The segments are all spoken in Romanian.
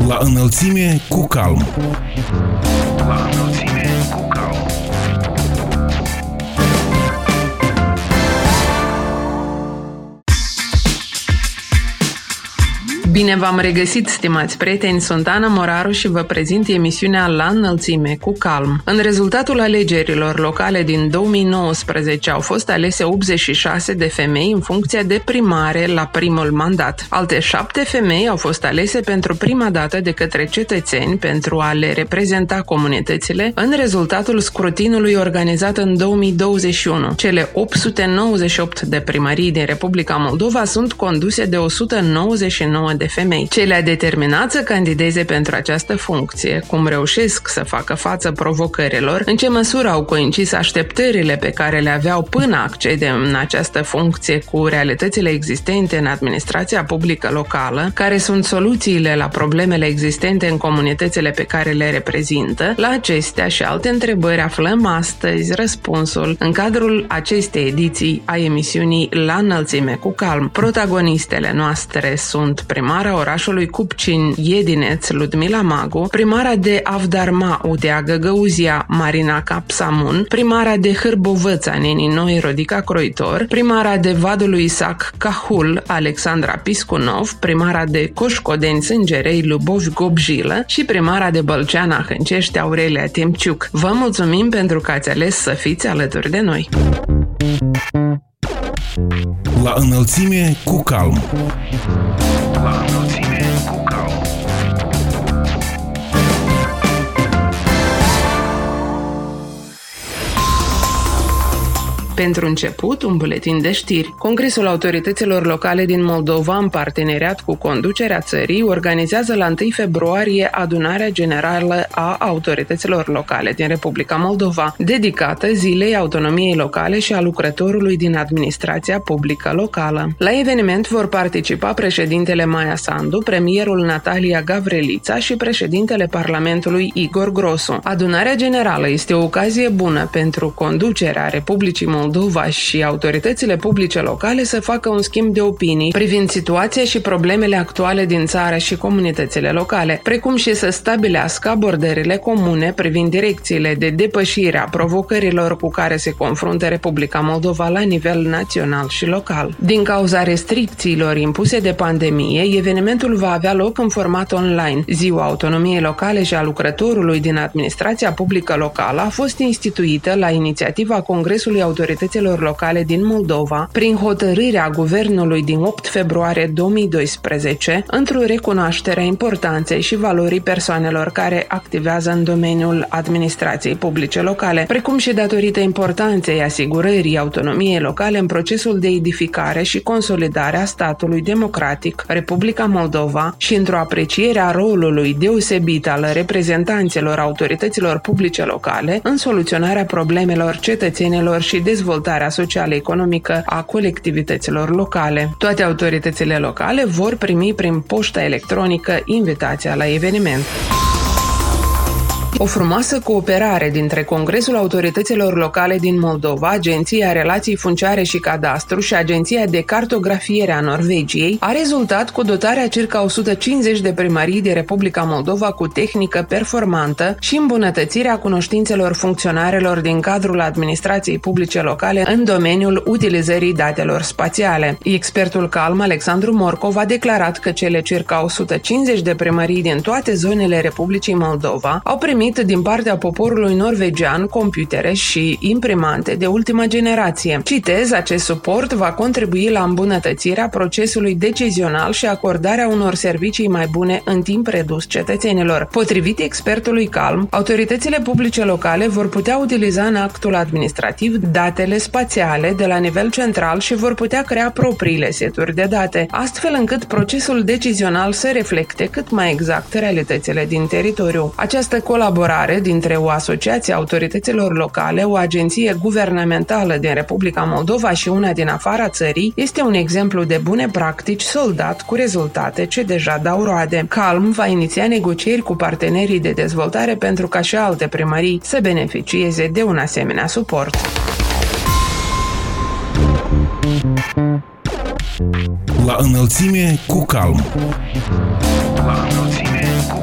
La înălțime cu calm. La înălțime cu calm. Bine v-am regăsit, stimați prieteni, sunt Ana Moraru și vă prezint emisiunea La înălțime cu calm. În rezultatul alegerilor locale din 2019 au fost alese 86 de femei în funcția de primare la primul mandat. Alte 7 femei au fost alese pentru prima dată de către cetățeni pentru a le reprezenta comunitățile în rezultatul scrutinului organizat în 2021. Cele 898 de primării din Republica Moldova sunt conduse de 199 de femei. Ce le-a determinat să candideze pentru această funcție, cum reușesc să facă față provocărilor, în ce măsură au coincis așteptările pe care le aveau până accede în această funcție cu realitățile existente în administrația publică locală, care sunt soluțiile la problemele existente în comunitățile pe care le reprezintă, la acestea și alte întrebări aflăm astăzi răspunsul în cadrul acestei ediții a emisiunii La înălțime cu calm. Protagonistele noastre sunt primara orașului Cupcin Iedineț Ludmila Magu, primara de Avdarma Udea Găgăuzia Marina Capsamun, primara de Hârbovăța Neni Noi Rodica Croitor, primara de Vadul Isac Cahul Alexandra Piscunov, primara de Coșcodeni Sângerei Lubov Gobjilă și primara de Bălceana Hâncești Aurelia Temciuc. Vă mulțumim pentru că ați ales să fiți alături de noi. La înălțime cu calm. La înălțime cu calm. Pentru început, un buletin de știri. Congresul Autorităților Locale din Moldova, în parteneriat cu conducerea țării, organizează la 1 februarie adunarea generală a autorităților locale din Republica Moldova, dedicată zilei autonomiei locale și a lucrătorului din administrația publică locală. La eveniment vor participa președintele Maia Sandu, premierul Natalia Gavrilița și președintele Parlamentului Igor Grosu. Adunarea generală este o ocazie bună pentru conducerea Republicii Moldova și autoritățile publice locale să facă un schimb de opinii privind situația și problemele actuale din țară și comunitățile locale, precum și să stabilească abordările comune privind direcțiile de depășire a provocărilor cu care se confruntă Republica Moldova la nivel național și local. Din cauza restricțiilor impuse de pandemie, evenimentul va avea loc în format online. Ziua Autonomiei Locale și a lucrătorului din administrația publică locală a fost instituită la inițiativa Congresului Autorităților Locale din Moldova, prin hotărârea Guvernului din 8 februarie 2012, într-o recunoaștere a importanței și valorii persoanelor care activează în domeniul administrației publice locale, precum și datorită importanței asigurării autonomiei locale în procesul de edificare și consolidare a statului democratic, Republica Moldova, și într-o apreciere a rolului deosebit al reprezentanților autorităților publice locale în soluționarea problemelor cetățenilor și dezvoltarea socială-economică a colectivităților locale. Toate autoritățile locale vor primi prin poșta electronică invitația la eveniment. O frumoasă cooperare dintre Congresul Autorităților Locale din Moldova, Agenția Relații Funciare și Cadastru și Agenția de Cartografiere a Norvegiei a rezultat cu dotarea circa 150 de primării de Republica Moldova cu tehnică performantă și îmbunătățirea cunoștințelor funcționarelor din cadrul administrației publice locale în domeniul utilizării datelor spațiale. Expertul CALM Alexandru Morcov a declarat că cele circa 150 de primării din toate zonele Republicii Moldova au primit din partea poporului norvegian computere și imprimante de ultima generație. Citez, acest suport va contribui la îmbunătățirea procesului decizional și acordarea unor servicii mai bune în timp redus cetățenilor. Potrivit expertului CALM, autoritățile publice locale vor putea utiliza în actul administrativ datele spațiale de la nivel central și vor putea crea propriile seturi de date, astfel încât procesul decizional să reflecte cât mai exact realitățile din teritoriu. Această colaborare dintre o asociație a autorităților locale, o agenție guvernamentală din Republica Moldova și una din afara țării este un exemplu de bune practici soldat cu rezultate ce deja dau roade. CALM va iniția negocieri cu partenerii de dezvoltare pentru ca și alte primării să beneficieze de un asemenea suport. La înălțime cu calm. La înălțime cu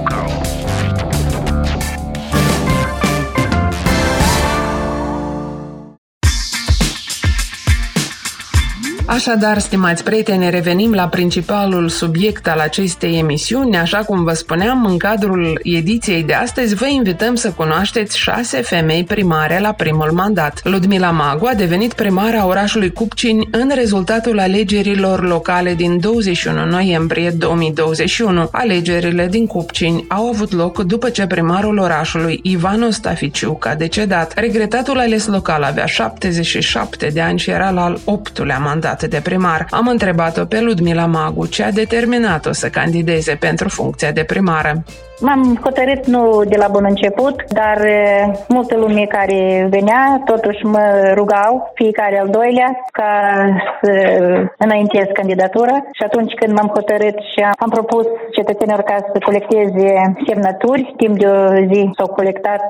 Așadar, stimați prieteni, revenim la principalul subiect al acestei emisiuni. Așa cum vă spuneam, în cadrul ediției de astăzi, vă invităm să cunoașteți 6 femei primare la primul mandat. Ludmila Magu a devenit primara orașului Cupcini în rezultatul alegerilor locale din 21 noiembrie 2021. Alegerile din Cupcini au avut loc după ce primarul orașului, Ivan Ostaficiuc, a decedat. Regretatul ales local avea 77 de ani și era la al 8-lea mandat de primar. Am întrebat-o pe Ludmila Magu ce a determinat-o să candideze pentru funcția de primară. M-am hotărât nu de la bun început, dar multă lume care venea, totuși mă rugau, fiecare al doilea, ca să înaintez candidatura. Și atunci când m-am hotărât și am propus cetățenilor ca să colecteze semnături, timp de o zi s-au colectat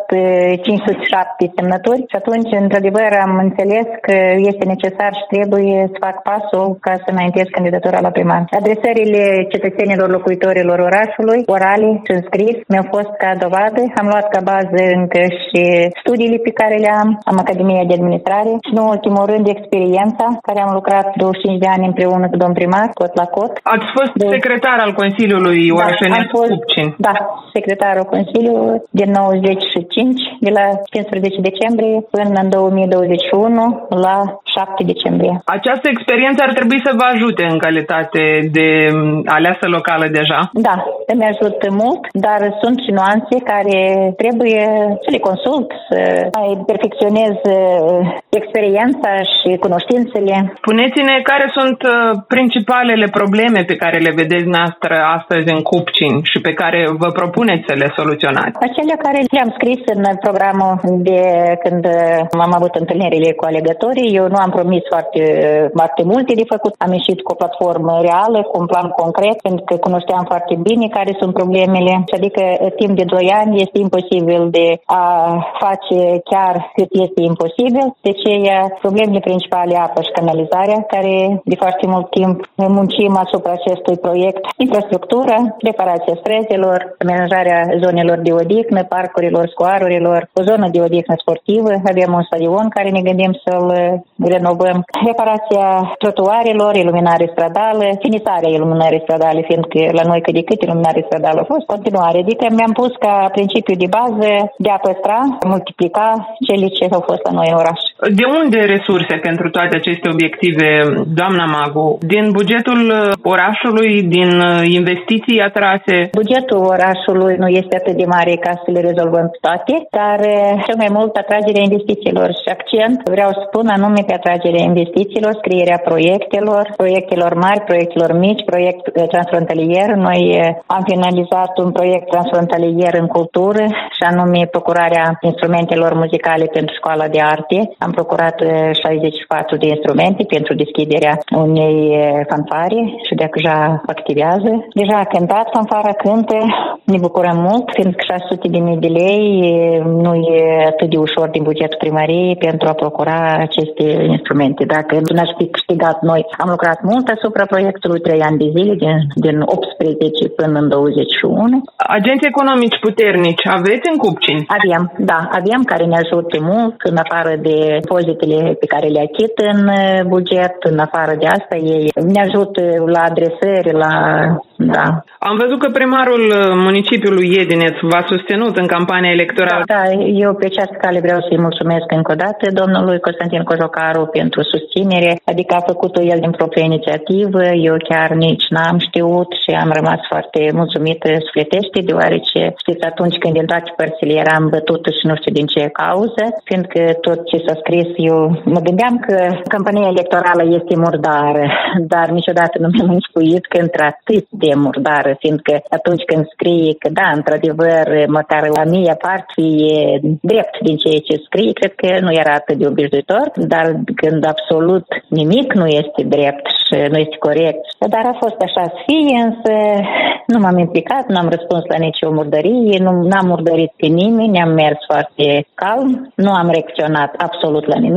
507 semnături și atunci, într-adevăr, am înțeles că este necesar și trebuie să fac pasul ca să înaintez candidatura la primar. Adresările cetățenilor locuitorilor orașului, orale și înscris, mi-au fost ca dovadă. Am luat ca bază încă și studiile pe care am Academia de Administrare și, în ultimul rând, experiența, care am lucrat 25 de ani împreună cu domn primar, cot la cot. Ați fost secretar al Consiliului Orașenesc Cupcini. Da, secretarul Consiliului din 95, de la 15 decembrie până în 2021, la 7 decembrie. Această experiență ar trebui să vă ajute în calitate de aleasă locală deja? Da, îmi ajută mult, dar sunt și nuanțe care trebuie să le consult, să mai perfecționez experiența și cunoștințele. Spuneți-ne care sunt principalele probleme pe care le vedeți noastră astăzi în Cupcini și pe care vă propuneți să le soluționați? Acelea care le-am scris în programul de când am avut întâlnirile cu alegătorii. Eu nu am promis foarte multe de făcut. Am ieșit cu o platformă reală, cu un plan concret, pentru că cunoșteam foarte bine care sunt problemele. Adică timp de 2 ani este imposibil de a face chiar cât este imposibil. De ce problemele principale, apă și canalizarea, care de foarte mult timp muncim asupra acestui proiect. Infrastructură, reparația străzilor, amenajarea zonelor de odihnă, parcurilor, scoarurilor, o zonă de odihnă sportivă. Avem un stadion care ne gândim să-l renovăm. Reparația trotuarelor, iluminare stradală, finisarea iluminării stradale, fiindcă la noi cât de cât iluminare stradală a fost, continuare. Adică mi-am pus ca principiu de bază de a păstra, multiplica cele ce au fost la noi în oraș. De unde resurse pentru toate aceste obiective, doamna Magu? Din bugetul orașului, din investiții atrase? Bugetul orașului nu este atât de mare ca să le rezolvăm toate, dar cel mai mult atragerea investițiilor și accent vreau să spun anume pe atragerea investițiilor, scrierea proiectelor mari, proiectelor mici, proiect transfrontalier. Noi am finalizat un proiect transfrontalier în cultură și anume procurarea instrumentelor muzicale pentru școala de arte. Am procurat 64 de instrumente pentru deschiderea unei fanfare și deja activează. Deja a cântat, fanfara cântă, ne bucurăm mult, fiindcă 600.000 de lei nu e atât de ușor din bugetul primăriei pentru a procura aceste instrumente. Dacă nu aș fi câștigat noi, am lucrat mult asupra proiectului 3 ani de zile, din 18 până în 21. Agenți economici puternici aveți în Cupcini? Avem care ne ajută mult, în afară de impozitele pe care le achit în buget, în afară de asta ei ne ajută la adresări, Da. Am văzut că primarul municipiului Iedineț v-a susținut în campania electorală. Da, eu pe această cale vreau să-i mulțumesc încă o dată domnului Constantin Cojocaru pentru susținere, adică a făcut-o el din proprie inițiativă, eu chiar nici n-am știut și am rămas foarte mulțumită sufletește, deoarece, știți, atunci când din toate părțile eram bătută și nu știu din ce cauză, fiindcă tot ce s-a scris, eu mă gândeam că campania electorală este murdară, dar niciodată nu mi-am închipuit că într-atât de murdară, fiindcă atunci când scrie că da, într-adevăr, măcar la mie parte e drept din ceea ce scrie, cred că nu era atât de obișnuitor, dar când absolut nimic nu este drept și nu este corect. Dar a fost așa să fie, însă nu m-am implicat, nu am răspuns la nicio murdărie, n-am murdărit pe nimeni, am mers foarte calm, nu am reacționat absolut la nimic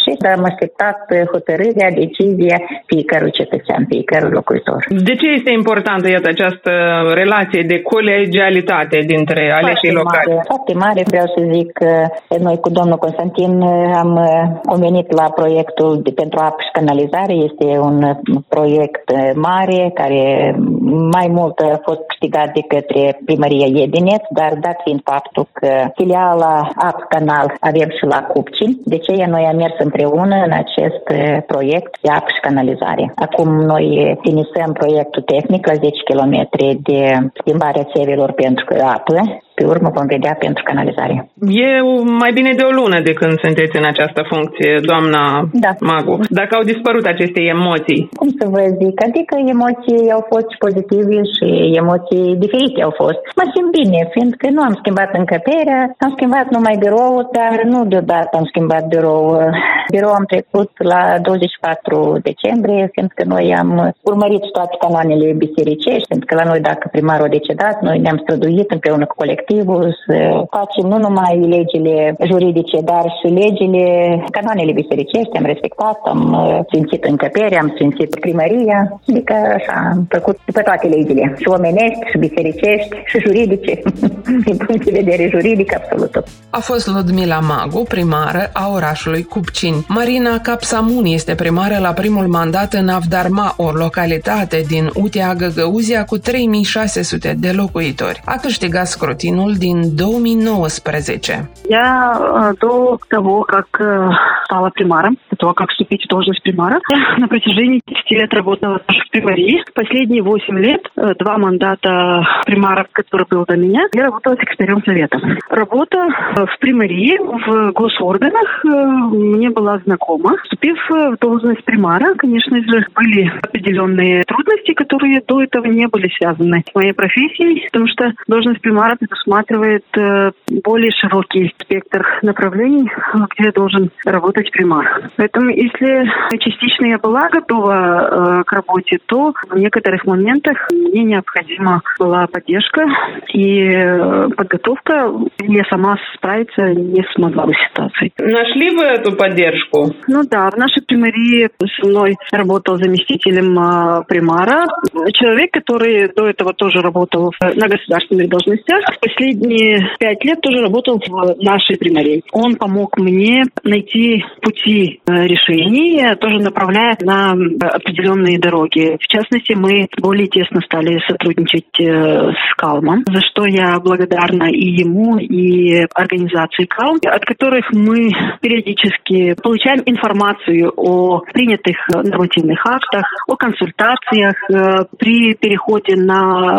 și am așteptat hotărârea, decizia fiecărui cetățean, fiecărui locuitor. De ce este importantă, iată, această relație de colegialitate dintre aleșii locali? Foarte mare, vreau să zic că noi cu domnul Constantin am convenit la proiectul pentru apă și canalizare. Este un proiect mare care mai mult a fost câștigat de către primăria Iedineț, dar dat fiind faptul că filiala apă canal avem și la Cupcini, de ce noi am mers împreună în acest proiect de apă și canalizare. Acum noi finisăm proiectul tehnic la 10 km de schimbarea țevilor pentru apă. Pe urmă vom vedea pentru canalizare. E mai bine de o lună de când sunteți în această funcție, doamna Magu. Dacă au dispărut aceste emoții? Cum să vă zic? Adică emoții au fost pozitive și emoții diferite au fost. Mă simt bine, fiindcă nu am schimbat încăperea, am schimbat numai biroul, dar nu deodată am schimbat biroul. Biroul am trecut la 24 decembrie, fiindcă noi am urmărit toate canoanele bisericești, fiindcă la noi, dacă primarul a decedat, noi ne-am străduit împreună cu colectivul să facem nu numai legile juridice, dar și legile, canoanele bisericești, am respectat, am sfințit încăperea, am sfințit primăria, adică așa, am făcut pe toate legile, și omenești, și bisericești, și juridice, din punct de vedere juridic, absolut. A fost Ludmila Magu, primară a orașului Cupcini. Marina Capsamun este primară la primul mandat în Avdarma, o localitate din Utea Găgăuzia cu 3600 de locuitori. A câștigat scrutinul din 2019. Я до того, как стала примаром, до того, как вступить в должность примара, на протяжении 10 лет работала в примарии. Последние 8 лет, 2 мандата примара, который был до меня, я работала секретарем совета. Работа в примарии, в госорганах мне была знакома. Вступив в должность примара, конечно же, были определенные трудности, которые до этого не были связаны с моей профессией, потому что должность примара предусматривает более широкий спектр направлений, где должен работать примар. Поэтому, если частично я была готова к работе, то в некоторых моментах мне необходима была поддержка и подготовка. Я сама справиться не смогла в ситуации. Нашли вы эту поддержку? Ну да, в нашей примарии со мной работал заместителем примара. Человек, который до этого тоже работал на государственных должностях. Последние 5 лет тоже работал в нашей примарии. Он помог мне найти пути решений, тоже направляя на определенные дороги. В частности, мы более тесно стали сотрудничать с Калмом, за что я благодарна и ему, и организации Калм, от которых мы периодически получаем информацию о принятых нормативных актах, о консультациях, при переходе на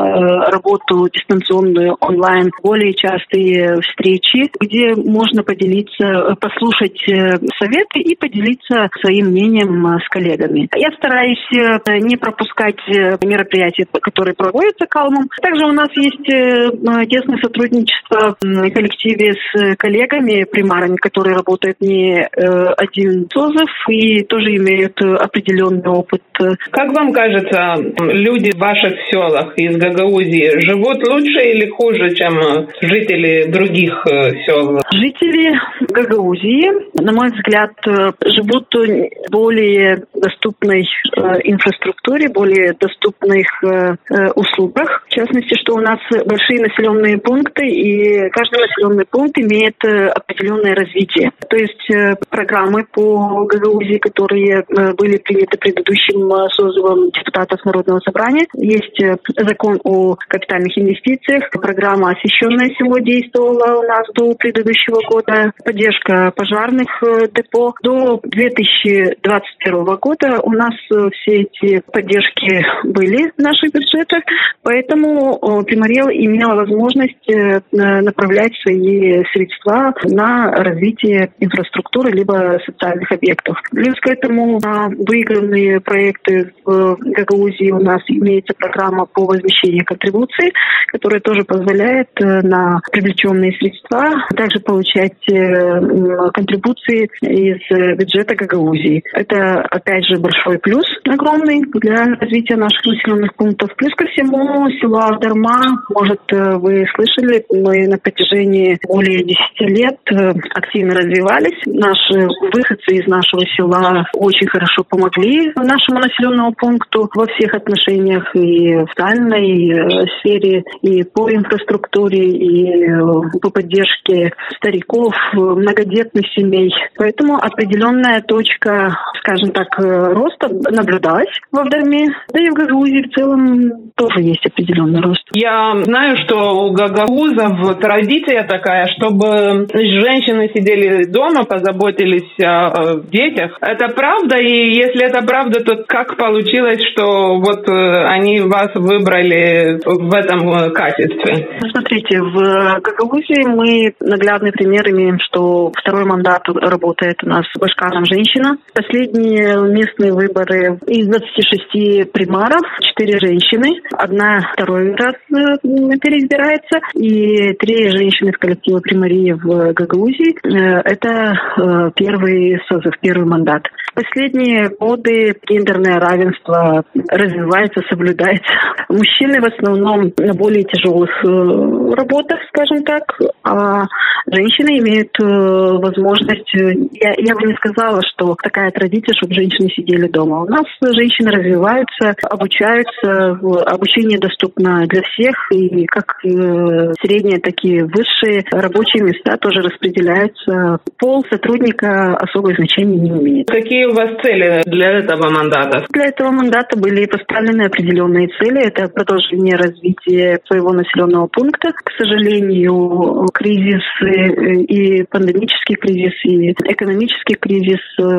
работу дистанционную онлайн, более частые встречи, где можно поделиться, послушать советы и поделиться своим мнением с коллегами. Я стараюсь не пропускать мероприятия, которые проводятся Калмом. Также у нас есть тесное сотрудничество в коллективе с коллегами, примарами, которые работают не один созыв и тоже имеют определенный опыт. Как вам кажется, люди в ваших селах из Гагаузии живут лучше или хуже, чем жители других сел? Жители Гагаузии, на мой взгляд, живут в более доступной инфраструктуре, более доступных услугах. В частности, что у нас большие населенные пункты, и каждый населенный пункт имеет определенное развитие. То есть программы по Гагаузии, которые были приняты предыдущим созывом депутатов Народного собрания. Есть закон о капитальных инвестициях. Программа «Освещенное село» действовала у нас до предыдущего года. Поддержка пожарных депо. До 2021 года у нас все эти поддержки были в наших бюджетах, поэтому Примария имела возможность направлять свои средства на развитие инфраструктуры либо социальных объектов. Плюс к этому на выигранные проекты в Гагаузии у нас имеется программа по возмещению контрибуций, которая тоже позволяет на привлеченные средства также получать контрибуции из бюджета Гагаузии. Это, опять же, большой плюс огромный для развития наших населенных пунктов. Плюс ко всему, село села Авдарма, может, вы слышали, мы на протяжении более 10 лет активно развивались. Наши выходцы из нашего села очень хорошо помогли нашему населенному пункту во всех отношениях, и в социальной сфере, и по инфраструктуре, и по поддержке стариков, многодетных семей. Поэтому определенная точка, скажем так, роста наблюдалась в Авдарме. Да и в Гагаузии в целом тоже есть определенный рост. Я знаю, что у гагаузов традиция такая, чтобы женщины сидели дома, позаботились о детях. Это правда? И если это правда, то как получилось, что вот они вас выбрали в этом качестве? Смотрите, в Гагаузии мы наглядный пример имеем, что второй мандат работает у нас башкаром женщина. Последние местные выборы из 26 примаров 4 женщины. Одна второй раз переизбирается, и 3 женщины в коллективе примарии в Гагаузии. Это первый созыв, первый мандат. Последние годы гендерное равенство развивается, соблюдается. Мужчины в основном на более тяжелых работах, скажем так, а женщины имеют возможность... Я бы не сказала, что такая традиция, чтобы женщины сидели дома. У нас женщины развиваются, обучаются, обучение доступно для всех, и как средние, так и высшие рабочие места тоже распределяются. Пол сотрудника особое значение не имеет. Какие у вас цели для этого мандата? Для этого мандата были поставлены определенные цели. Это продолжение развития своего населенного пункта. К сожалению, кризис и пандемический кризис, и экономический кризис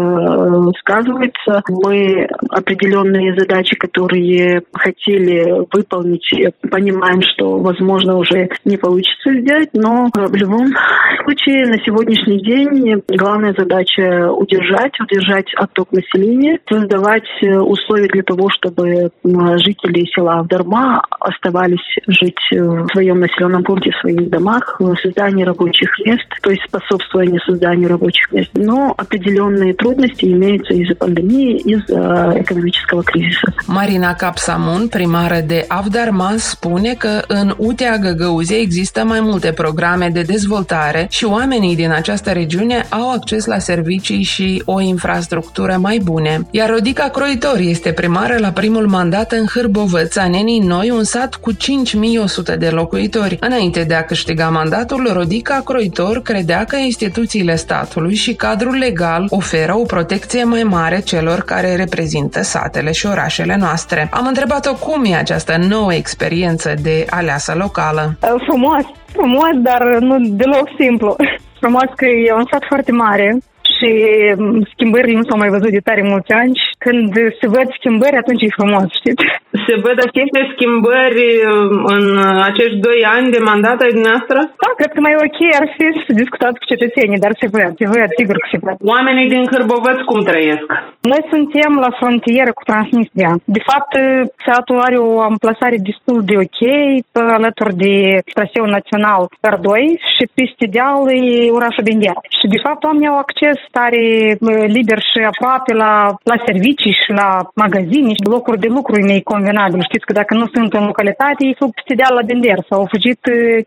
сказывается. Мы определенные задачи, которые хотели выполнить, понимаем, что, возможно, уже не получится сделать, но в любом случае на сегодняшний день главная задача удержать отток населения, создавать условия для того, чтобы жители села Авдарма оставались жить в своем населенном пункте, в своих домах, создание рабочих мест, то есть способствование созданию рабочих мест. Но определенные трудности имеются из-за пандемии, из-за экономического кризиса. Marina Capsamun, primară de Avdarma, spune că în UTEA Găgăuziei există mai multe programe de dezvoltare și oamenii din această regiune au acces la servicii și o infrastructură mai bune. Iar Rodica Croitor este primară la primul mandat în Hârbovăț, Anenii Noi, un sat cu 5100 de locuitori. Înainte de a câștiga mandatul, Rodica Croitor credea că instituțiile statului și cadrul legal oferă o protecție mai mare celor care reprezintă satele și orașele noastre. Am întrebat-o cum e această nouă experiență de aleasă locală. Frumos, dar nu deloc simplu. Frumos că e un sat foarte mare și schimbările nu s-au mai văzut de tare mulți ani. Când se văd schimbări, atunci e frumos, știți? Se văd aceste schimbări în acești 2 ani de mandat ai dumneavoastră? Da, cred că mai ok ar fi să discutați cu cetățenii, dar se văd, sigur că se văd. Oamenii din Hârbovăț cum trăiesc? Noi suntem la frontieră cu Transnistria. De fapt, satul are o amplasare destul de ok, alături de traseul național R2 și peste deal e orașul Bendera. Și de fapt oamenii au acces tare liber și aproape la servicii și la magazine și locuri de lucru neconvenabil. Știți că dacă nu sunt în localitate, ei fug peste deal la Bender sau au fugit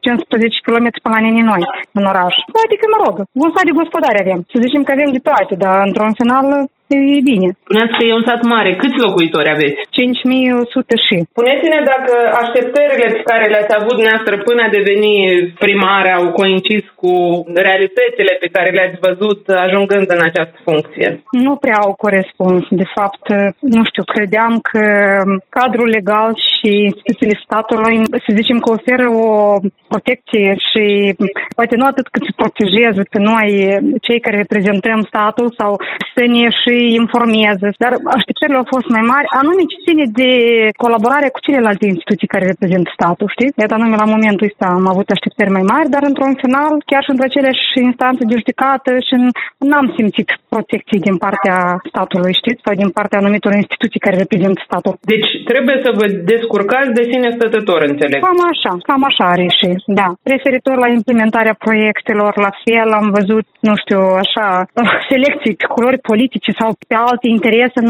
15 km până la Nenii Noi în oraș. Adică, mă rog, un sat de gospodare avem. Să zicem că avem de toate, dar într-un final e bine. Spuneați că e un sat mare. Câți locuitori aveți? 5100 și. Spuneți-ne dacă așteptările pe care le-ați avut dumneavoastră până a deveni primare au coincis cu realitățile pe care le-ați văzut ajungând în această funcție. Nu prea au corespuns. De fapt, nu știu, credeam că cadrul legal și instituțiile statului, să zicem că oferă o protecție și poate nu atât cât se protejează pe noi, cei care reprezentăm statul, sau să ne și informeze. Dar așteptările au fost mai mari, anume ce ține de colaborarea cu celelalte instituții care reprezintă statul, știți? Iată, anume la momentul ăsta am avut așteptări mai mari, dar într-un final, chiar și între aceleași instanțe de judecată, și n-am simțit protecție din partea statului, știți? Sau din partea anumitor instituții care reprezintă statul. Deci trebuie să vă descurcați de sine stătător, înțeleg. Cam așa are și, da. Referitor la implementarea proiectelor, la fel am văzut, nu știu, așa, selecții pe culori politice sau sau pe alte interese,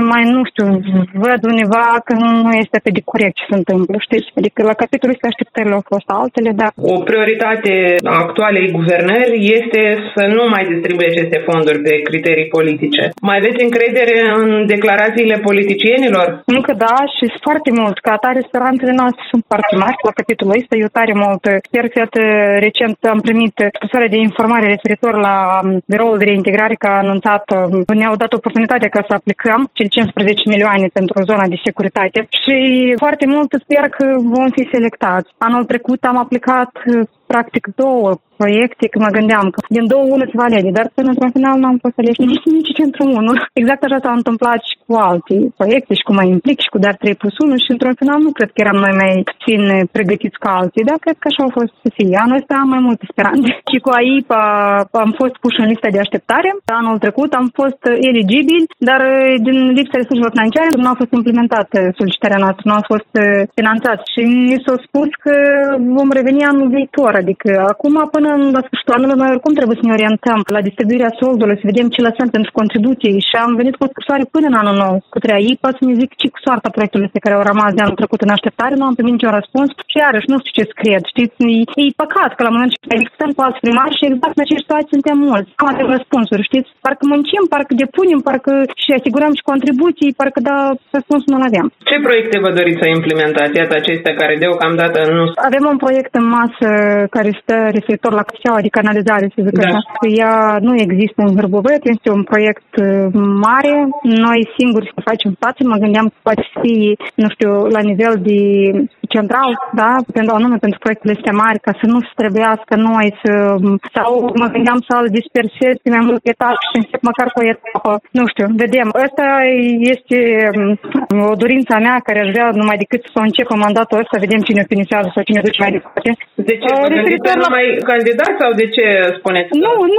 văd undeva că nu este atât de corect ce se întâmplă, știți? Adică la capitolul ăsta așteptările au fost altele, dar... O prioritate a actualei guvernări este să nu mai distribuie aceste fonduri pe criterii politice. Mai aveți încredere în declarațiile politicienilor? Încă da, și foarte mult. Ca atare, speranțele noastre sunt foarte mari la capitolul ăsta. Eu tare mult. Sper că recent am primit scrisoare de informare referitor la biroul de reintegrare, că a anunțat, ne-au dat oportunitatea ca să aplicăm cele 15 milioane pentru zona de securitate și foarte mult sper că vom fi selectați. Anul trecut am aplicat practic 2 proiecte, că mă gândeam că din 2 unul se va alege, dar până într-un final n-am fost aleși nici într-un unul. Exact așa s-a întâmplat și cu alte proiecte și cu Mai Implic și cu Dar 3+1 și într-un final nu cred că eram noi mai puțin pregătiți ca alții, dar cred că așa au fost să fie. Anul ăsta am mai multe speranțe. Și cu AIPA am fost puși în lista de așteptare. Anul trecut am fost eligibil, dar din lipsa resurselor financiare nu a fost implementată solicitarea noastră, nu a fost finanțat și mi s-a spus că vom reveni anul viitor. Adică acum până la sfârșitul anului noi oricum trebuie să ne orientăm la distribuirea soldului, să vedem ce lăsăm pentru contribuții și am venit cu o scrisoare până în anul nou către AIPA să ne zic ce cu soarta proiectului pe care au rămas de anul trecut în așteptare, nu am primit niciun răspuns și iarăși nu știu ce scrie. Știți, e păcat că la momentul ce discutăm cu alți primari și exact în aceeași situație suntem mulți. Nu avem răspunsuri, știți? Parcă muncim, parcă depunem, parcă și asigurăm și contribuții, parcă da, răspunsul nu-l avem. Ce proiecte vă doriți să implementați? Iată acestea care deocamdată nu... Avem un proiect în masă care stă referitor la căseaua de canalizare, să zic așa. Ea nu există în Hârbovet, este un proiect mare. Noi singuri să facem față, mă gândeam că poate fi, nu știu, la nivel de central, da, pentru proiectele astea mari, ca să nu se trebuiască noi sau mă gândeam să-l dispersez pe mai multe etape și încep măcar cu o etapă. Nu știu, vedem. Asta este o dorință a mea care aș vrea numai decât să începă mandatul ăsta, vedem cine o finisează sau cine duce mai departe. De ce? Vă gândiți să nu mai candidați sau de ce spuneți?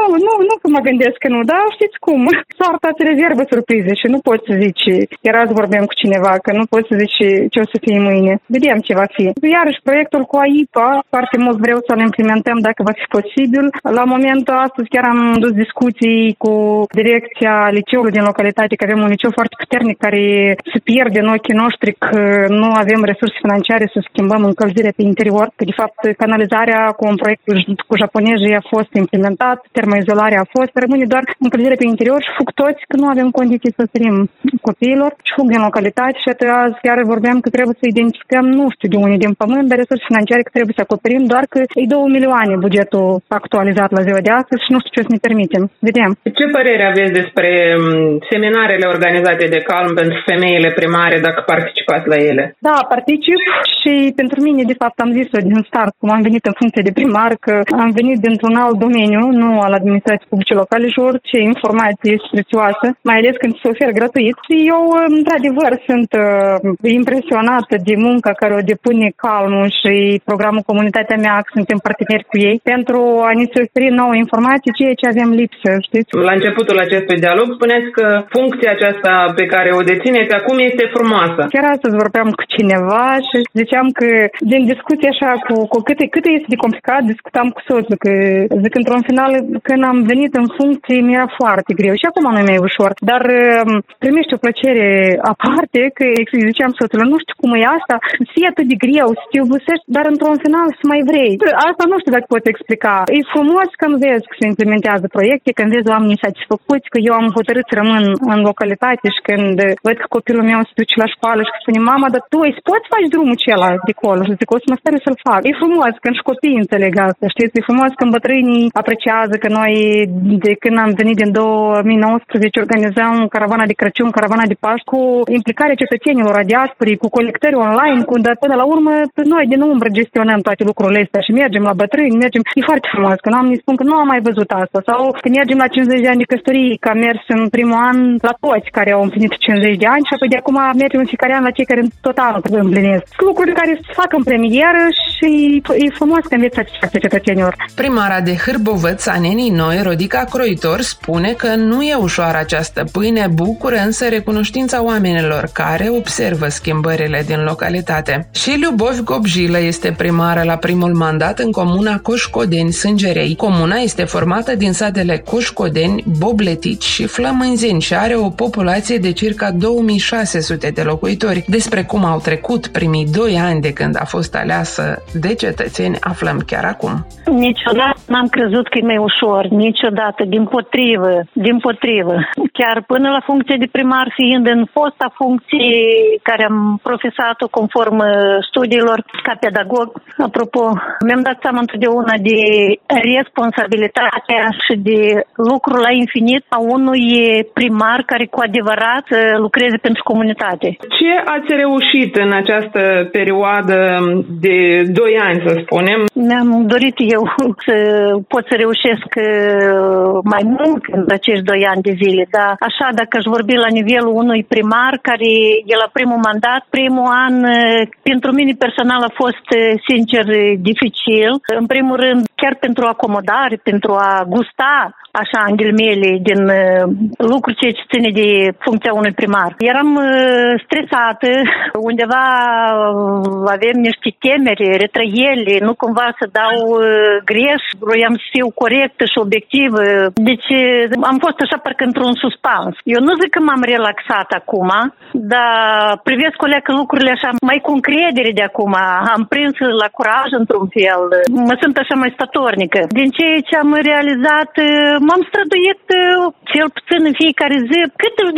Nu că mă gândesc că nu, dar știți cum? Soarta îți rezervă surprize și nu poți să zici, chiar azi vorbeam cu cineva, că nu poți să zici ce o să fie mâine. Vedem ce va fi. Iarăși, proiectul cu AIPA, foarte mult vreau să-l implementăm dacă va fi posibil. La momentul astăzi chiar am dus discuții cu direcția liceului din localitate, că avem un liceu foarte puternic care se pierde în ochii noștri că nu avem resurse financiare să schimbăm încălzirea pe interior, că de fapt canalizarea cu un proiect cu japonezii a fost implementat, termoizolarea a fost, rămâne doar încălzirea pe interior și fug toți că nu avem condiții să oferim copiilor și fug din localitate și azi chiar vorbeam că trebuie să identificăm, nu știu de unde din pământ, dar resurse financiare că trebuie să acoperim, doar că e 2 milioane bugetul actualizat la ziua de astăzi și nu știu ce să ne permitem. Vedem. Ce părere aveți despre seminarele organizate de Calm pentru femeile primare, dacă participați la ele? Da, particip și pentru mine, de fapt, am zis-o din start, cum am venit în funcție de primar, că am venit dintr-un alt domeniu, nu al administrației publice locale și orice informație este prețioasă, mai ales când se oferă gratuit. Și eu, într-adevăr, sunt impresionată de munca care o depune Calmul și programul Comunitatea Mea, că suntem parteneri cu ei, pentru a ne oferi nouă informații, ceea ce avem lipsă, știți? La începutul acestui dialog spuneți că funcția aceasta pe care o dețineți acum este frumoasă. Chiar astăzi vorbeam cu cineva și ziceam că din discuție așa cu cât este de complicat, discutam cu soțul, că zic într-un final când am venit în funcție mi-era foarte greu și acum nu mi-e ușor, dar primești o plăcere aparte că ziceam soțul, nu știu cum e asta, ție atât de greu, să te obosești, dar într-un final să mai vrei. Asta nu știu dacă pot explica. E frumos când vezi că se implementează proiecte, când vezi oamenii satisfăcuți, că eu am hotărât să rămân în localitate și când văd că copilul meu se duce la școală și că spune, mama, dar tu îi poți face drumul acela de acolo? Și zic, o să mă stare să-l fac. E frumos când și copiii înțeleg asta, știți? E frumos când bătrânii apreciază că noi, de când am venit din 2019, organizăm caravana de Crăciun, caravana de Paști, cu implicarea cetățenilor a diasporii, cu colectări online, dar până la urmă noi din umbră gestionăm toate lucrurile astea și mergem la bătrâni, mergem. E foarte frumos, că ne spun că nu am mai văzut asta. Sau când mergem la 50 de ani de căsătorie, că am mers în primul an la toți care au împlinit 50 de ani și apoi de acum mergem în fiecare an la cei care tot anul trebuie împlinesc. Lucruri care se fac în premieră și și e frumos când veți satisfacția cetățenilor. Primara de Hârbovăț, Anenii Noi, Rodica Croitor, spune că nu e ușoară această pâine, bucură însă recunoștința oamenilor care observă schimbările din localitate. Și Liubov Gobjilă este primară la primul mandat în comuna Coșcodeni, Sângerei. Comuna este formată din satele Coșcodeni, Bobletici și Flămânzeni și are o populație de circa 2600 de locuitori. Despre cum au trecut primii 2 ani de când a fost aleasă de cetățeni aflăm chiar acum. Niciodată n-am crezut că e mai ușor, niciodată, din potrivă. Chiar până la funcție de primar, fiind în fosta funcție care am profesat-o conform studiilor ca pedagog, apropo, mi-am dat seama întotdeauna de responsabilitatea și de lucrul la infinit a unui primar care cu adevărat lucreze pentru comunitate. Ce ați reușit în această perioadă de 2 ani, să spunem? Mi-am dorit eu să pot să reușesc mai mult în acești 2 ani de zile, dar așa, dacă aș vorbi la nivelul unui primar care e la primul mandat, primul an pentru mine personal a fost sincer dificil. În primul rând, chiar pentru acomodare, pentru a gusta așa, în ghilimele, din lucruri ce ține de funcția unui primar. Eram stresată, undeva avem niște temeri, retrăieli, nu cumva să dau greș, vroiam să fiu corectă și obiectivă. Deci am fost așa parcă într-un suspans. Eu nu zic că m-am relaxat acum, dar privesc o leacă lucrurile așa mai cu încredere de acum. Am prins la curaj într-un fel. Mă simt așa mai statornică. Din ceea ce am realizat, m-am străduit cel puțin în fiecare zi, câtuși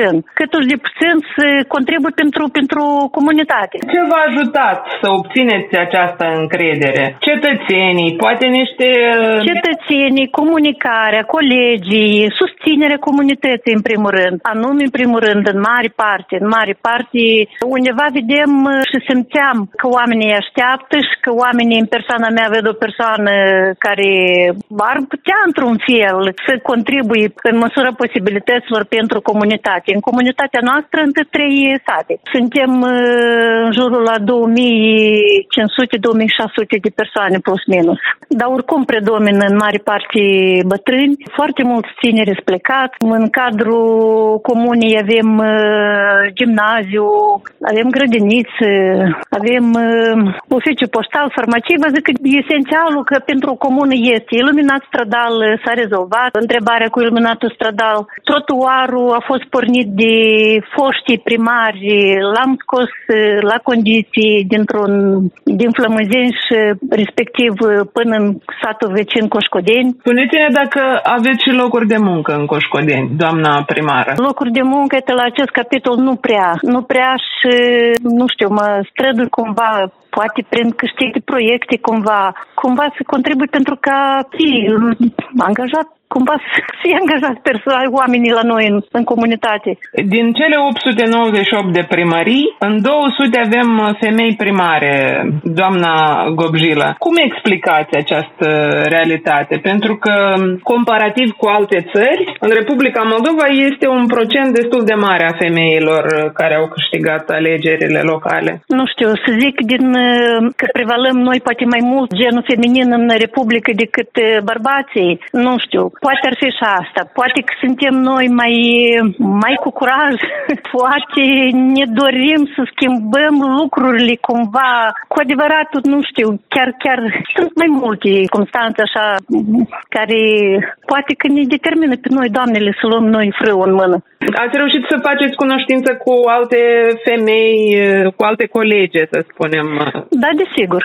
de puțin să contribui pentru comunitate. Ce v-a ajutat să obțineți această încredere? Cetățenii, poate niște... Cetățenii, comunicarea, colegii, susținerea comunității în primul rând. Anume în primul rând, în mare parte, undeva vedem și simțeam că oamenii așteaptă și că oamenii în persoana mea văd o persoană care ar putea într-un fel să contribuie în măsura posibilităților pentru comunitate. În comunitatea noastră între 3 sate. Suntem în jurul la 2500-2600 de persoane plus minus. Dar oricum predomină în mare parte bătrâni. Foarte mulți tineri sunt plecați. În cadrul comunei avem gimnaziu, avem grădiniță, avem oficiu poștal, farmacie. Vă zic că esențialul că pentru o comună este iluminat stradal, s-a rezolvat. Întrebarea cu iluminatul stradal. Trotuarul a fost pornit de foștii primari. L-am scos la condiții din Flămânzeni și respectiv până în satul vecin Coșcodeni. Spuneți-ne dacă aveți și locuri de muncă în Coșcodeni, doamna primară. Locuri de muncă, la acest capitol nu prea și, nu știu, mă strădui cumva, poate prin câștig de proiecte cumva să contribui pentru ca fii angajat, cumva să fie angajați oamenii la noi în comunitate. Din cele 898 de primării, în 200 avem femei primare, doamna Gobjilă. Cum explicați această realitate? Pentru că, comparativ cu alte țări, în Republica Moldova este un procent destul de mare a femeilor care au câștigat alegerile locale. Nu știu, să zic că prevalăm noi poate mai mult genul feminin în Republică decât bărbații. Nu știu. Poate ar fi și asta. Poate că suntem noi mai cu curaj. Poate ne dorim să schimbăm lucrurile cumva. Cu adevărat, nu știu, chiar sunt mai multe circumstanțe așa care poate că ne determină pe noi, doamnele, să luăm noi frâu în mână. Ați reușit să faceți cunoștință cu alte femei, cu alte colege, să spunem? Da, desigur.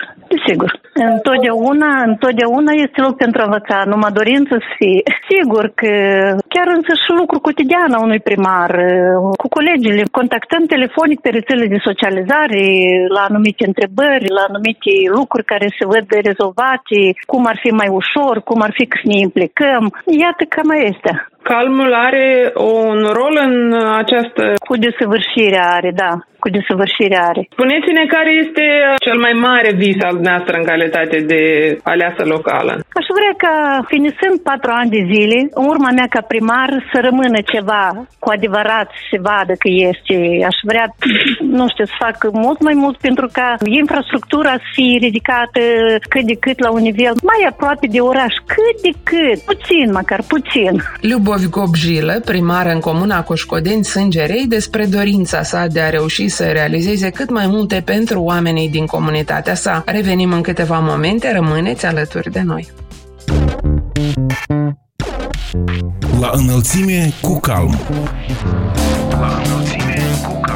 Întotdeauna este loc pentru a învăța, numai dorință să fie. Sigur că chiar însă și lucru cotidian a unui primar, cu colegii, contactăm telefonic pe rețele de socializare la anumite întrebări, la anumite lucruri care se văd rezolvate, cum ar fi mai ușor, cum ar fi că să ne implicăm. Iată cam este. Calmul are un rol în această... Cu desăvârșire are, da. Spuneți-ne care este cel mai mare vis al dumneavoastră în calitate calitate de aleasă locală? Aș vrea ca, finisând 4 ani de zile, în urma mea ca primar, să rămână ceva cu adevărat, se vadă că este. Aș vrea, nu știu, să fac mult mai mult pentru ca infrastructura să fie ridicată cât de cât la un nivel mai aproape de oraș, cât de cât, puțin, măcar puțin. Lubovi Gobjilă, primară în comuna Coșcodeni Sângerei, despre dorința sa de a reuși să realizeze cât mai multe pentru oamenii din comunitatea sa. Revenim în câteva momente, rămâneți alături de noi. La înălțime cu calm. La înălțime cu calm.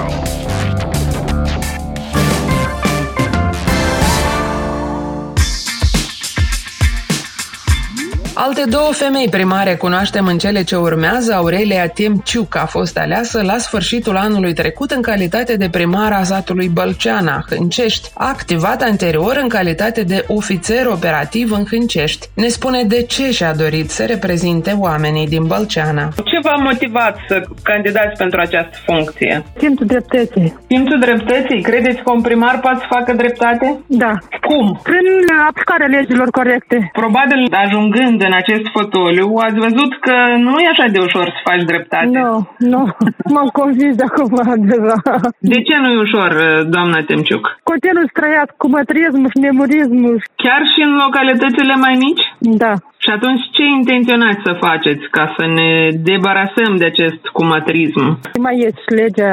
Alte 2 femei primare cunoaștem în cele ce urmează. Aurelia Temciuc a fost aleasă la sfârșitul anului trecut în calitate de primar a satului Bălceana, Hâncești. A activat anterior în calitate de ofițer operativ în Hâncești. Ne spune de ce și-a dorit să reprezinte oamenii din Bălceana. Ce v-a motivat să candidați pentru această funcție? Simțul dreptății. Simțul dreptății? Credeți că un primar poate să facă dreptate? Da. Cum? Prin aplicarea legilor corecte. Probabil, ajungând în acest fotoliu, ați văzut că nu e așa de ușor să faci dreptate. Nu. M-am convins de acum deja. De ce nu e ușor, doamna Temciuc? Continuu străiat cu mătrismul și memorismul. Chiar și în localitățile mai mici? Da. Și atunci ce intenționați să faceți ca să ne debarasăm de acest cumatrism? Mai este și legea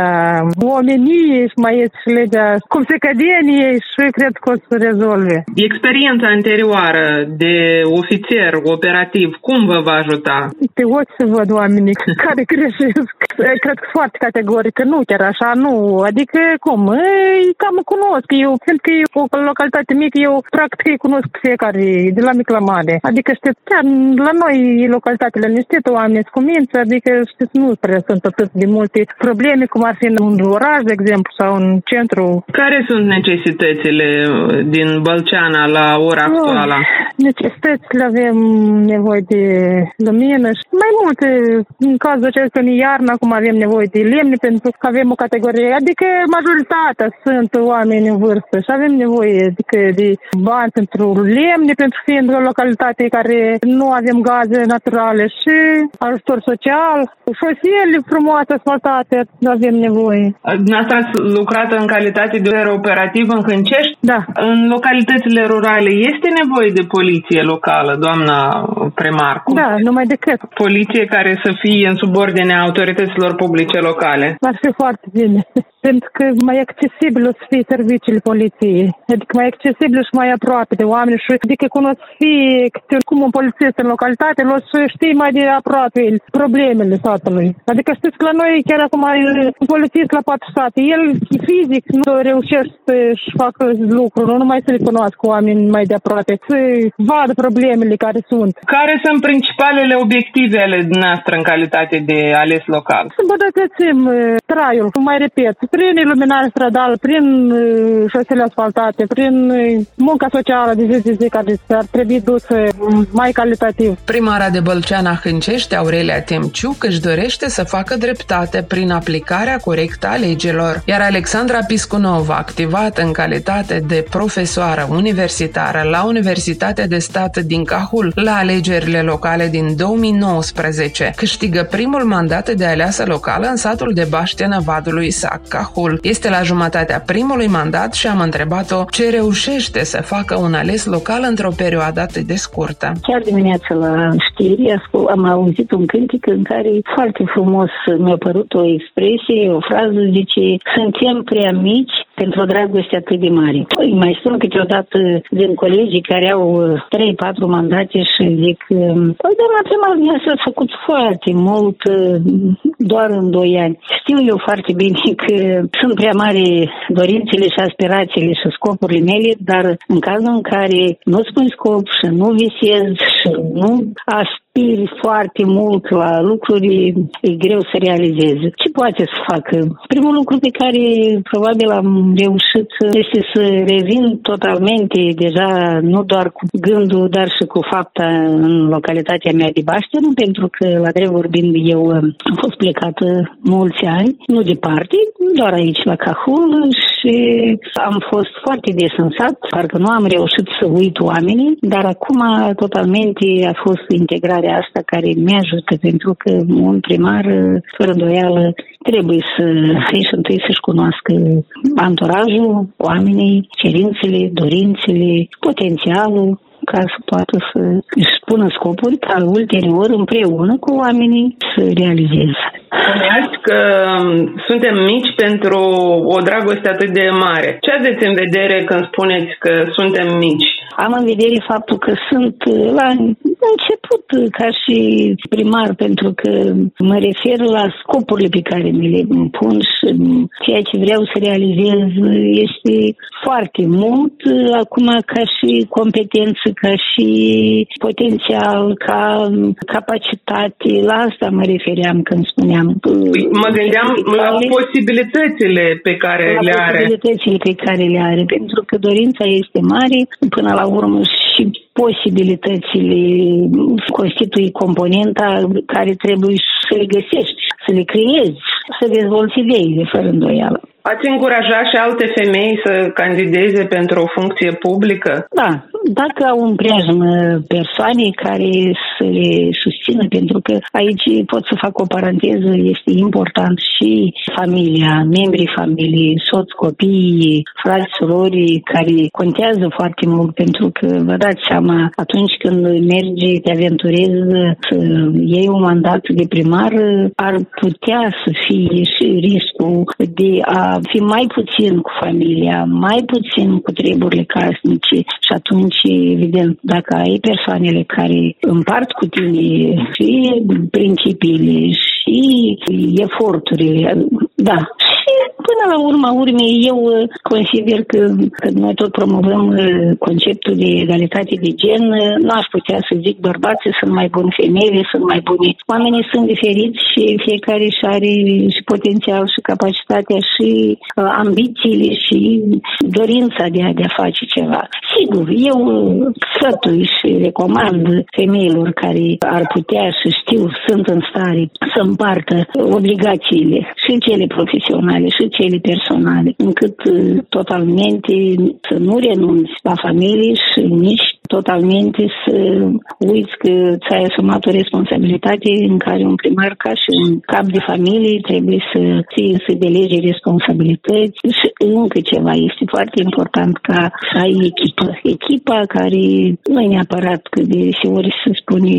omeniei și mai este și legea cumsecădeniei și cred că o să rezolve. Experiența anterioară de ofițer operativ, cum vă va ajuta? Pe ochi să văd oamenii care greșesc. Cred că foarte categoric, nu chiar așa, nu. Adică cum? Cam cunosc. Eu cred că e o localitate mică, eu practic îi cunosc fiecare, de la mic la mare. Adică știți, chiar la noi localitățile niște oameni cu mință, adică știți, nu prea sunt atât de multe probleme, cum ar fi în un oraș, de exemplu, sau în centru. Care sunt necesitățile din Bălceana la ora actuală? Necesitățile avem nevoie de lumină și mai multe. În cazul acesta, în iarnă, acum avem nevoie de lemne pentru că avem o categorie, adică majoritatea sunt oameni în vârstă și avem nevoie adică de bani pentru lemne, pentru fiind o localitate care nu avem gaze naturale și ajutor social, șosele frumoase asfaltate, avem nevoie. Dumneavoastră ați lucrat în calitate de operativ în Hâncești? Da. În localitățile rurale este nevoie de poliție locală, doamna primar? Da, numai decât. Poliție care să fie în subordinea autorităților publice locale? Ar fi foarte bine. Pentru că mai accesibil o să fie serviciile poliției. Adică mai accesibil și mai aproape de oameni și adică când o să fie cum un polițist în localitate, o să știe mai de aproape problemele satului. Adică știți că la noi chiar acum un polițist la 4 sate, el fizic nu reușește să-și facă lucruri, nu numai să le cunoască oameni mai de aproape, să vadă problemele care sunt. Care sunt principalele obiective ale dumneavoastră în calitate de ales local? Să îmbunătățim traiul, mai repet, prin iluminare stradală, prin șosele asfaltate, prin munca socială de zi de zi care ar trebui dusă mai calitativ. Primara de Bălceana Hâncești, Aurelia Temciuc, își dorește să facă dreptate prin aplicarea corectă a legilor, iar Alexandra Piscunova, activat în calitate de profesoară universitară la Universitatea de Stat din Cahul la alegerile locale din 2019, câștigă primul mandat de aleasă locală în satul de Baștenă Vadului Sac Cahul. Este la jumătatea primului mandat și am întrebat-o ce reușește să facă un ales local într-o perioadă atât de scurtă. Chiar dimineața la știri am auzit un cântec în care foarte frumos mi-a părut o expresie, o frază, zice: suntem prea mici pentru o dragoste atât de mare. Mai spun câteodată din colegii care au 3-4 mandate și zic: păi, doamna primar, s-a făcut foarte mult doar în 2 ani. Știu eu foarte bine că sunt prea mari dorințele și aspirațiile și scopurile mele, dar în cazul în care nu spun scop și nu visez și nu aspiri foarte mult la lucruri, e greu să realizeze. Ce poate să facă? Primul lucru pe care probabil am reușit este să revin totalmente, deja nu doar cu gândul, dar și cu fapta în localitatea mea de Baștinu, pentru că, la drept vorbind, eu am fost plecată mulți ani, nu departe, doar aici la Cahul, și am fost foarte des în sat, parcă nu am reușit să uit oamenii, dar acum totalmente a fost integrarea asta care mi-ajută, pentru că un primar, fără îndoială, trebuie să fie și întâi să-și cunoască anturajul, oamenii, cerințele, dorințele, potențialul, ca să poată să își pună scopuri ca ulterior împreună cu oamenii să realizeze. Spuneați că suntem mici pentru o dragoste atât de mare. Ce aveți în vedere când spuneți că suntem mici? Am în vedere faptul că sunt la început ca și primar, pentru că mă refer la scopurile pe care mi le pun și ceea ce vreau să realizez este foarte mult acum ca și competență, ca și potențial, ca capacitate. La asta mă refeream când spuneam. Mă gândeam la posibilitățile pe care le are. Posibilitățile pe care le are, pentru că dorința este mare, până la urmă și posibilitățile constituie componenta care trebuie să le găsești, să le creezi, să dezvolți ideile, fără îndoială. Ați încurajat și alte femei să candideze pentru o funcție publică? Da, dacă au în preajmă persoane care să le susțină, pentru că aici pot să fac o paranteză, este important și familia, membrii familiei, soț, copii, frați, surori, care contează foarte mult, pentru că vă dați seama, atunci când mergi, te aventurezi să iei un mandat de primar, ar putea să fie și riscul de a fi mai puțin cu familia, mai puțin cu treburile casnice și atunci, evident, dacă ai persoanele care împart cu tine și principiile și eforturile, da, și până la urma urmei, eu consider că noi tot promovăm conceptul de egalitate de gen. Nu aș putea să zic bărbații sunt mai buni, femeile sunt mai bune. Oamenii sunt diferiți și fiecare și are și potențial și capacitatea și ambițiile și dorința de a face ceva. Sigur, eu sfătui și recomand femeilor care ar putea și știu, sunt în stare să împartă obligațiile și cele profesionale și cele personale, încât totalmente să nu renunți la familie și nici totalmente să uiți că ți-ai asumat o responsabilitate în care un primar, ca și un cap de familie, trebuie să delege responsabilități. Și încă ceva, este foarte important ca să ai echipă. Echipa care nu e neapărat că deseori se spune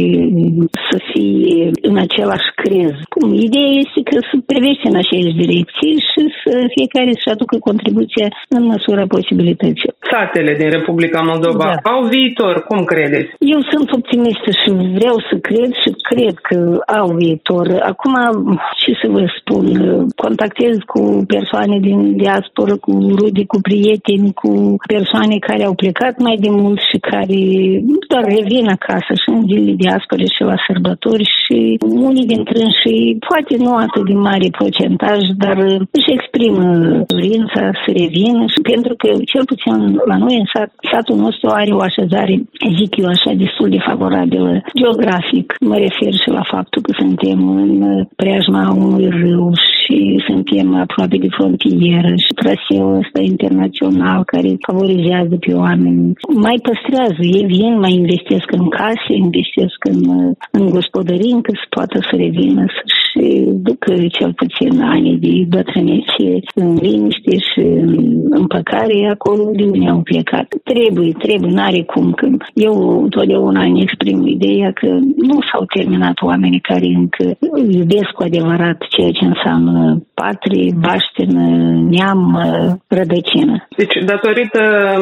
să fie în același crez. Ideea este că să privești în aceeași direcție și să fiecare să aducă contribuția în măsura posibilității. Satele din Republica Moldova au viitor, cum credeți? Eu sunt optimistă și vreau să cred și cred că au viitor. Acum, ce să vă spun, contactez cu persoane din diasporă, cu rude, cu prieteni, cu persoane care au plecat mai de mult și care doar revin acasă și în zilele diaspore și la sărbători și unii dintre ei, poate nu atât de mare procentaj, dar își exprimă dorința să revină și pentru că, cel puțin la noi în sat, satul nostru are o așezare, zic eu așa, destul de favorabilă geografic. Mă refer și la faptul că suntem în preajma unui râu și suntem aproape de frontieră și traseul ăsta internațional care favorizează pe oameni. Mai păstrează, ei vin, mai investesc în case, investesc în gospodării încât să poată să revină și ducă cel puțin ani de bătrânețe în liniște și în păcare acolo de unde au plecat. Trebuie, n-are cum. Că eu totdeauna îmi exprim ideea că nu s-au terminat oamenii care încă iubesc cu adevărat ceea ce înseamnă patrie, baștină, neam, rădăcină. Deci, datorită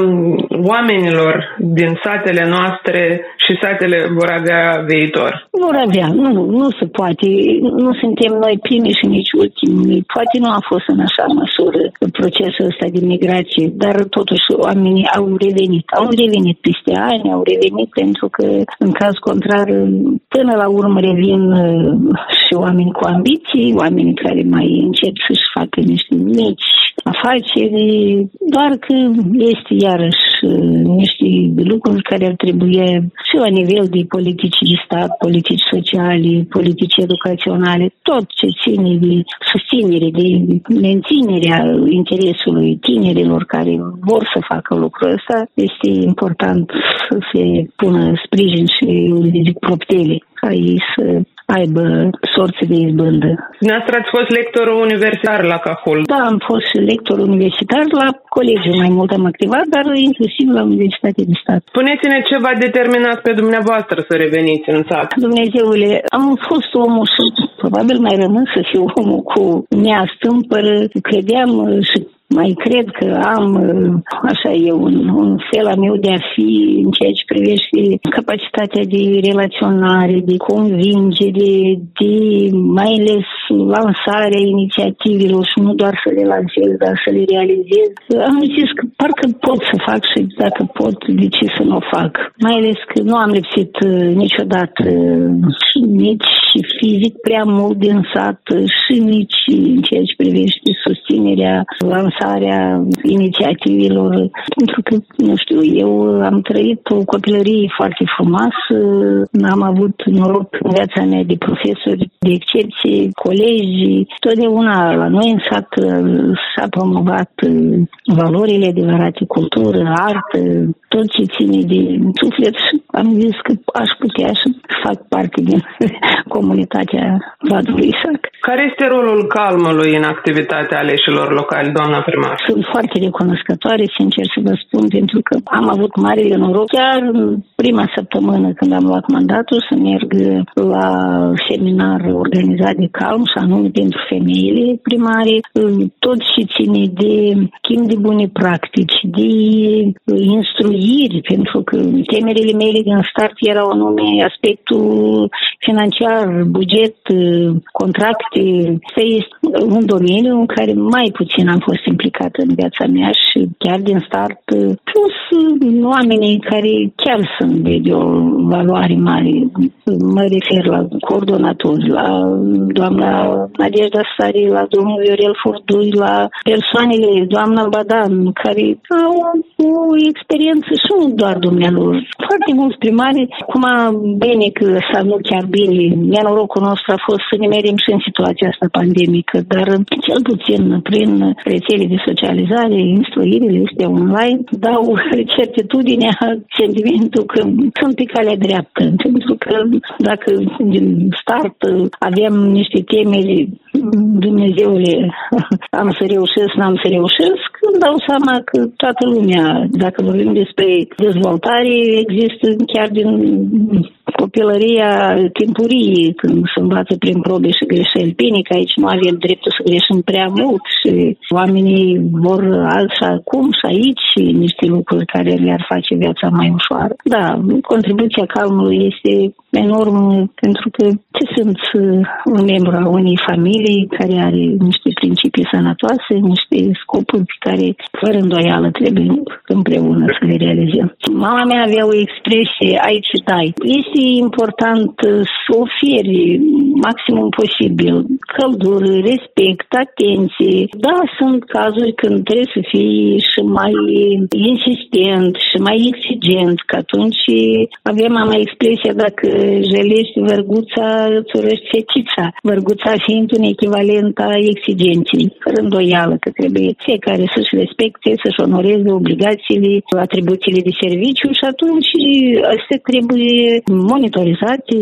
oamenilor din satele noastre și satele vor avea viitor. Vor avea, nu se poate, nu suntem noi primii și nici ultimii. Poate nu a fost în așa măsură procesul ăsta de migrație, dar totuși oamenii au revenit. Au revenit peste ani, au revenit pentru că, în caz contrar, până la urmă revin și oameni cu ambiții, oameni care mai încep să-și facă niște mici afaceri, doar că este iarăși niște lucruri care ar trebui și la nivel de politici de stat, politici sociale, politici educaționale, tot ce ține de susținere, de menținerea interesului tinerilor care vor să facă lucrul ăsta, este important să se pună sprijin și proptele ca ei să aibă sorți de izbândă. Dumneavoastră ați fost lector universitar la Cahul. Da, am fost lector universitar la colegiu, mai mult am activat, dar inclusiv la Universitatea de Stat. Spuneți-ne ce v-a determinat pe dumneavoastră să reveniți în sat. Dumnezeule, am fost omul și probabil mai rămân să fiu omul cu mea stâmpără, credeam și mai cred că am, așa e, un fel al meu de a fi în ceea ce privește capacitatea de relaționare, de convingere, de mai ales lansarea inițiativelor și nu doar să le lansez, dar să le realizez. Am zis că parcă pot să fac și dacă pot, de ce să nu o fac? Mai ales că nu am lipsit niciodată nici fizic prea mult din sat și nici în ceea ce privește susținerea, lansarea inițiativelor. Pentru că, nu știu, eu am trăit o copilărie foarte frumoasă, am avut noroc în viața mea de profesori de excepție, colegi. Totdeauna la noi în sat s-a promovat valorile adevărate, cultură, artă, tot ce ține de suflet și am zis că aș putea să fac parte din comunitatea Vadului Isac. Care este rolul calmului în activitatea aleșilor locali, doamna primar? Sunt foarte recunoscătoare, sincer să vă spun, pentru că am avut marele noroc. Chiar prima săptămână când am luat mandatul să merg la seminar organizat de Calm, și anume pentru femeile primare, tot ce ține de schimb de bune practici, de instruiri, pentru că temerile mele din start erau anume aspectul financiar, buget, contracte. Asta este un domeniu în care mai puțin am fost implicată în viața mea și chiar din start, plus oamenii care chiar sunt de o valoare mare. Mă refer la coordonatori, la doamna Nadejda Sari, la domnul Viorel Furdui, la persoanele, doamna Badan, care au o experiență și nu doar dumnealor. Foarte mulți primari, acum bine că sau nu chiar bine, nenorocul nostru a fost să ne mergem și în situația asta pandemică, dar cel puțin prin rețele de socializare, instruirile astea online, dau certitudinea, sentimentul că sunt pe calea dreaptă. Pentru că dacă din start aveam niște temeri, Dumnezeule, am să reușesc, n-am să reușesc, îmi dau seama că toată lumea, dacă vorbim despre dezvoltare, există chiar din copilăria timpurie, când se învață prin probe și greșeli. Bine că aici nu avem dreptul să greșim prea mult și oamenii vor și acum și aici niște lucruri care le-ar face viața mai ușoară. Da, contribuția Calmului este enormă, pentru că ce sunt un membru a unei familii care are niște principii sănătoase, niște scopuri pe care, fără îndoială, trebuie împreună să le realizăm. Mama mea avea o expresie, aici dai. Este important să oferi maximum posibil căldură, respect, atenție. Da, sunt cazuri când trebuie să fii și mai insistent și mai exigent, că atunci avem mama expresia, dacă jelești vărguța, îți urăști fetița. Vărguța fiind un echivalent a exigenței, fără îndoială că trebuie fiecare să-și respecte, să-și onoreze obligațiile, atribuțiile de serviciu și atunci astea trebuie monitorizate,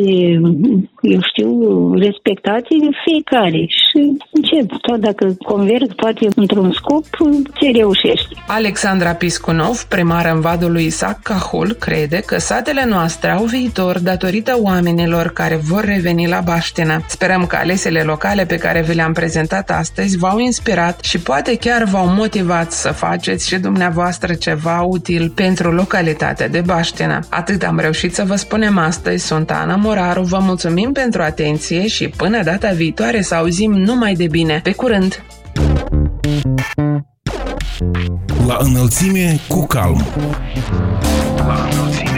eu știu, respectate fiecare. Și încep, tot dacă converg toate într-un scop, ce reușești. Alexandra Piscunov, primară în Vadul lui Isac Cahul, crede că satele noastre au viitor datorită oamenilor care vor reveni la baștină. Sperăm că alesele locale pe care vi le-am prezentat astăzi v-au inspirat și poate chiar v-au motivat să faceți și dumneavoastră ceva util pentru localitatea de baștină. Atât am reușit să vă spunem astăzi Astăzi sunt Ana Moraru, vă mulțumim pentru atenție și până data viitoare să auzim numai de bine. Pe curând! La înălțime cu calm. La înălțime.